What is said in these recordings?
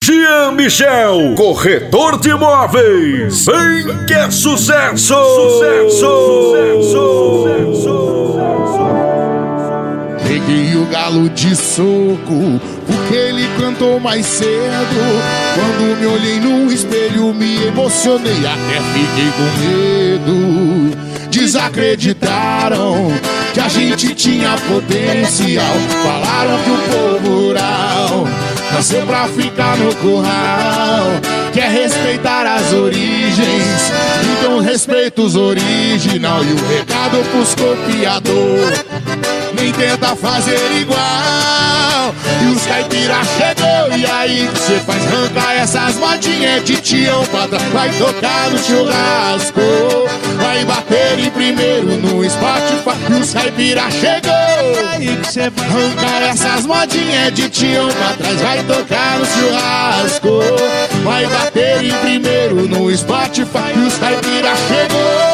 Jean Michel, corretor de imóveis. Vem que é sucesso! Peguei o galo de soco, porque ele cantou mais cedo. Quando me olhei no espelho, me emocionei, até fiquei com medo. Desacreditaram que a gente tinha potencial. Falaram que o povo rural nasceu pra ficar no curral. Quer respeitar as origens, então respeita os original. E o recado pros copiador: nem tenta fazer igual. E os caipira chegou, e aí que cê faz? Arranca essas modinhas de tião pra trás. Vai tocar no churrasco, vai bater em primeiro no Spotify. E os caipira chegou, e aí que cê faz? Arranca essas modinhas de tião pra trás. Vai tocar no churrasco, vai bater em primeiro no Spotify. E os caipira chegou.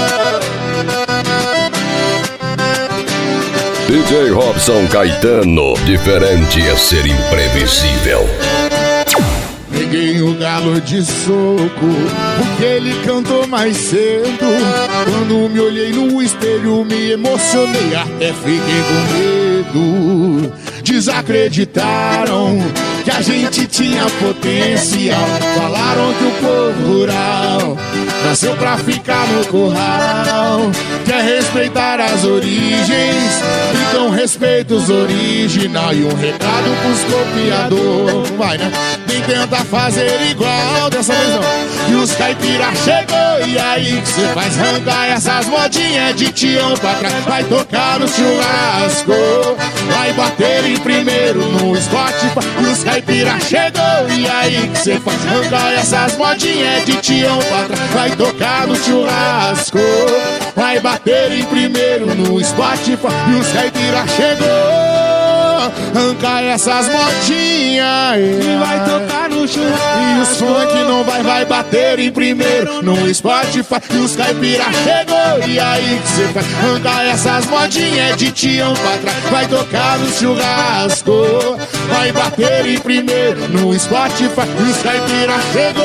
DJ Robson Caetano, diferente é ser imprevisível. Peguei o galo de soco, porque ele cantou mais cedo. Quando me olhei no espelho, me emocionei, até fiquei com medo. Desacreditaram que a gente tinha potencial. Falaram que o povo rural nasceu pra ficar no curral. Quer respeitar as origens, então respeita os original. E um recado pros copiador: vai, né? Nem tenta fazer igual, dessa vez não. E os caipira chegou, e aí que cê faz? Arrancar essas modinhas de tião pra trás. Vai tocar no churrasco, vai bater em primeiro no Spotify. E os caipira chegou, e aí que cê faz? Arrancar essas modinhas de tião pra trás. Vai tocar no churrasco, vai bater em primeiro no Spotify. E os caipira chegou, arranca essas modinhas e vai tocar no churrasco. E os funk não vai bater em primeiro no Spotify. E os caipira chegou, e aí que cê faz? Arranca essas modinhas de tião pra trás. Vai tocar no churrasco, vai bater em primeiro no Spotify. E os caipira chegou.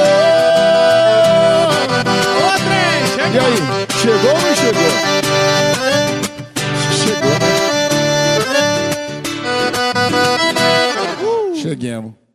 E aí, chegou ou não chegou? Chegou, né? Cheguemos.